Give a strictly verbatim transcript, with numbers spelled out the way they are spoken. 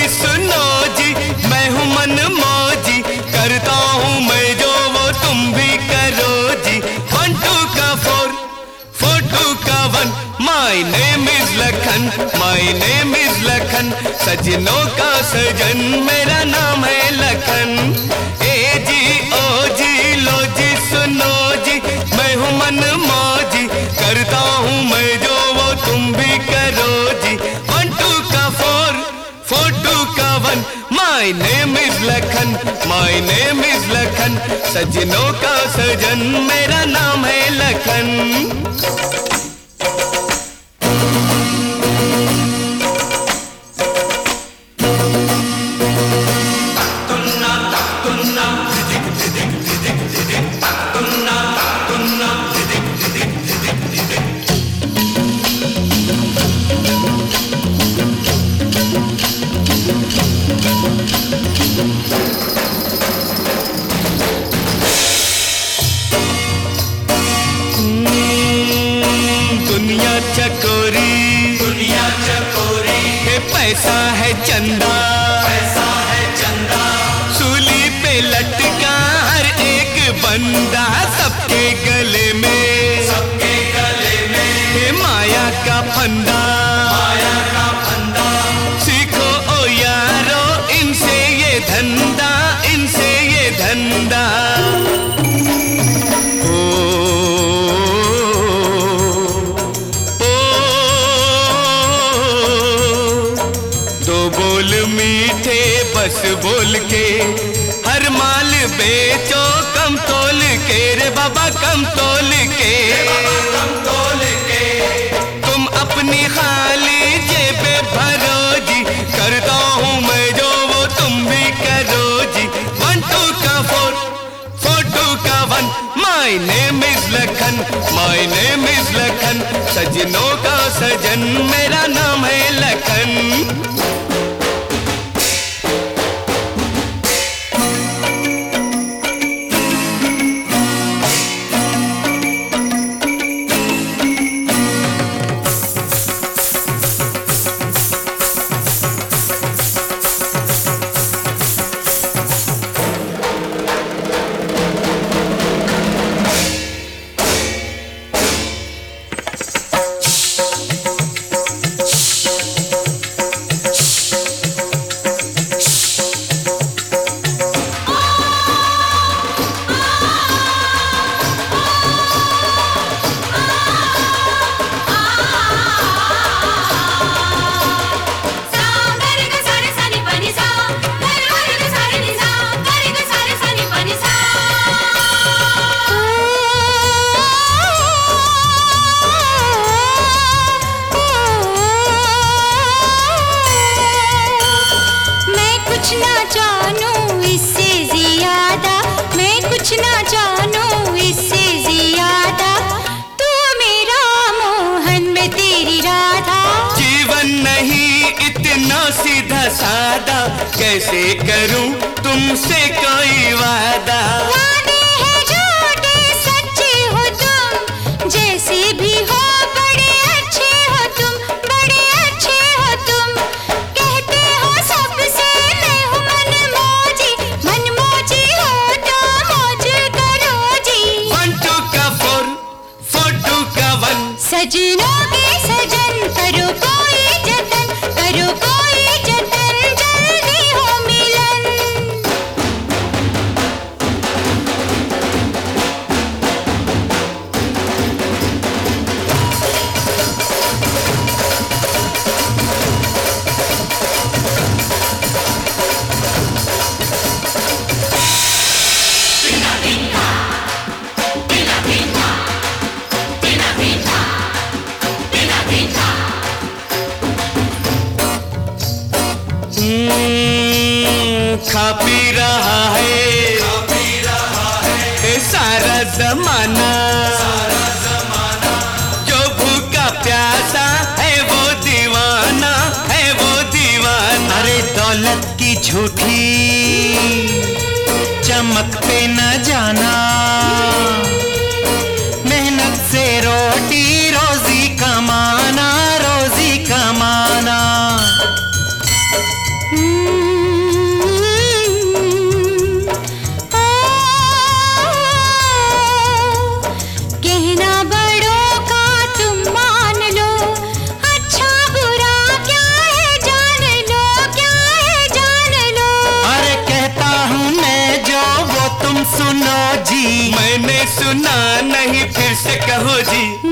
जी सुनो जी, मैं हूँ मन मौजी, करता हूँ मैं जो वो तुम भी करो जी। वन टू का फोर, फोर टू का one, my name is Lakhan, my name is Lakhan, सजनों का सजन मेरा नाम है लखन। ए जी ओ जी लो जी सुनो जी, मैं हूँ मन मौजी, करता हूँ मैं जो वो तुम भी करो जी। वन टू का फोर, फोर टू का one, my name is Lakhan, my name is Lakhan, सजनों का सजन मेरा नाम है लखन। दुनिया चकोरी, दुनिया चकोरी, है पैसा है चंदा, पैसा है चंदा, सूली पे लटका हर एक बंदा, सबके गले में, सबके गले में, है माया का फंदा, माया का फंदा, सीखो ओ यारो इनसे ये धंधा, इनसे ये धंधा। मीठे बस बोल के हर माल बेचो कम तोल के, रे बाबा कम तोल के, कम तोल के, तुम अपनी खाली जेबे भरो जी, करता हूँ मैं जो वो तुम भी करो जी। वन टू का फोर, फोर टू का one, my name is Lakhan, my name is Lakhan, सजनों का सजन मेरा नाम है लखन। सीधा सादा कैसे करूं तुमसे कोई वादा, वादे हैं झूठे सच्चे हो तुम, जैसे भी हो बड़े अच्छे हो तुम, बड़े अच्छे हो तुम, कहते हो सबसे मैं हूँ मन मौजी, मन मौजी हो तो मौज करो जी। वन टू का फोर, फोर टू का वन, सजनों के सजन करो कोई जतन, करो कोई जतन, जल्दी हो मिलन। खा पी रहा है, खा पी रहा है सारा जमाना, सारा जमाना, जो भूखा प्यासा है वो दीवाना, है वो दीवाना। अरे दौलत की झूठी चमक पे न जाना, मेहनत से रोटी रोजी कमाना, रोजी कमाना। कहना बड़ों का तुम मान लो, अच्छा बुरा क्या है जान लो, क्या है जान लो। अरे कहता हूँ मैं जो वो तुम सुनो जी। मैंने सुना नहीं, फिर से कहो जी।